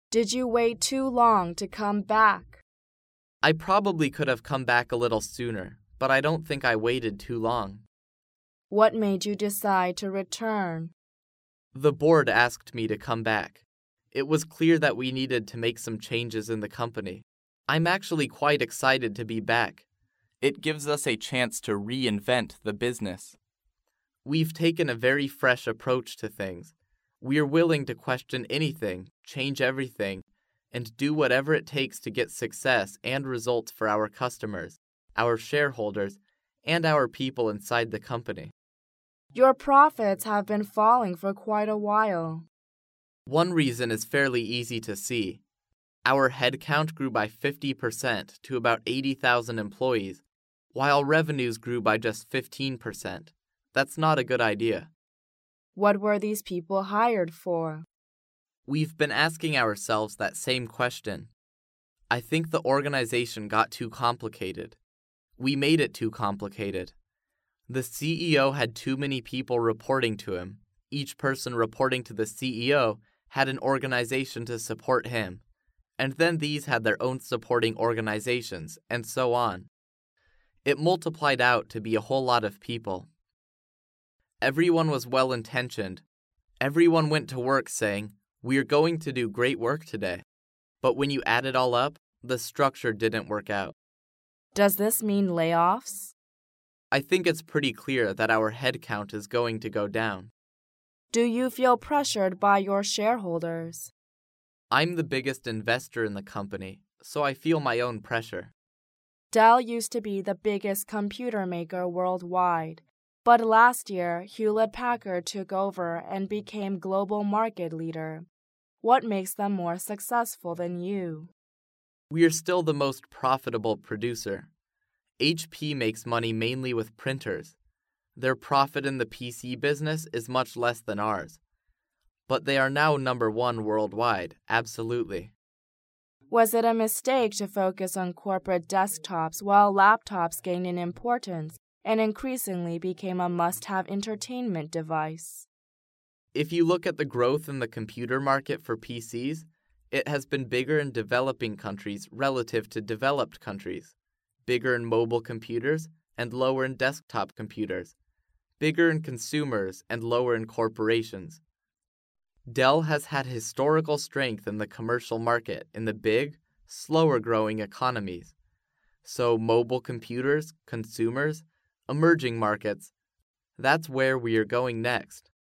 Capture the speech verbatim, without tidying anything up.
Did you wait too long to come back? I probably could have come back a little sooner, but I don't think I waited too long. What made you decide to return? The board asked me to come back. It was clear that we needed to make some changes in the company. I'm actually quite excited to be back. It gives us a chance to reinvent the business. We've taken a very fresh approach to things. We're willing to question anything, change everything, and do whatever it takes to get success and results for our customers, our shareholders, and our people inside the company. Your profits have been falling for quite a while. One reason is fairly easy to see. Our headcount grew by fifty percent to about eighty thousand employees, while revenues grew by just fifteen percent. That's not a good idea. What were these people hired for? We've been asking ourselves that same question. I think the organization got too complicated. We made it too complicated. The C E O had too many people reporting to him. Each person reporting to the C E O had an organization to support him, and then these had their own supporting organizations, and so on. It multiplied out to be a whole lot of people. Everyone was well-intentioned. Everyone went to work saying, "We're going to do great work today." But when you add it all up, the structure didn't work out. Does this mean layoffs? I think it's pretty clear that our headcount is going to go down. Do you feel pressured by your shareholders? I'm the biggest investor in the company, so I feel my own pressure. Dell used to be the biggest computer maker worldwide, but last year Hewlett-Packard took over and became global market leader. What makes them more successful than you? We're still the most profitable producer. H P makes money mainly with printers. Their profit in the P C business is much less than ours. But they are now number one worldwide, absolutely. Was it a mistake to focus on corporate desktops while laptops gained in importance and increasingly became a must-have entertainment device? If you look at the growth in the computer market for P Cs, it has been bigger in developing countries relative to developed countries, bigger in mobile computers and lower in desktop computers, bigger in consumers and lower in corporations. Dell has had historical strength in the commercial market in the big, slower-growing economies. So mobile computers, consumers, emerging markets, that's where we are going next.